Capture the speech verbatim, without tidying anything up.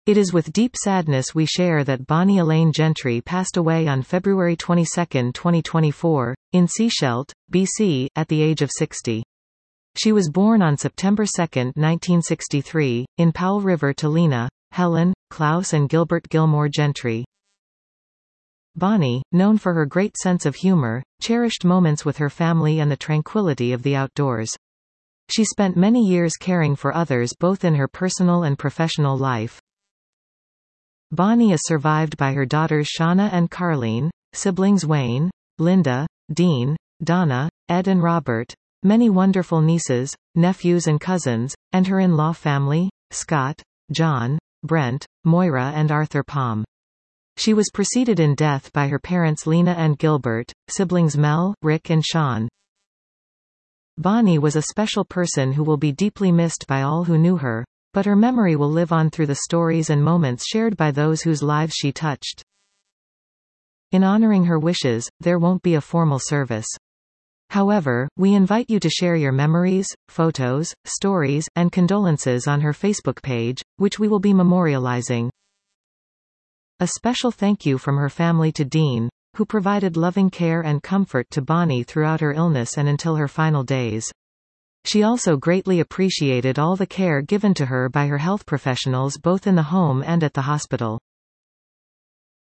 It is with deep sadness we share that Bonnie Elaine Gentry passed away on February twenty-second, twenty twenty-four, in Sechelt, B C, at the age of sixty. She was born on September second, nineteen sixty-three, in Powell River to Lena, Helen, Klaus and Gilbert Gilmore Gentry. Bonnie, known for her great sense of humor, cherished moments with her family and the tranquility of the outdoors. She spent many years caring for others both in her personal and professional life. Bonnie is survived by her daughters Shauna and Carlene, siblings Wayne, Linda, Dean, Donna, Ed and Robert, many wonderful nieces, nephews and cousins, and her in-law family, Scott, John, Brent, Moira and Arthur Palm. She was preceded in death by her parents Lena and Gilbert, siblings Mel, Rick and Sean. Bonnie was a special person who will be deeply missed by all who knew her, but her memory will live on through the stories and moments shared by those whose lives she touched. In honoring her wishes, there won't be a formal service. However, we invite you to share your memories, photos, stories, and condolences on her Facebook page, which we will be memorializing. A special thank you from her family to Dean, who provided loving care and comfort to Bonnie throughout her illness and until her final days. She also greatly appreciated all the care given to her by her health professionals both in the home and at the hospital.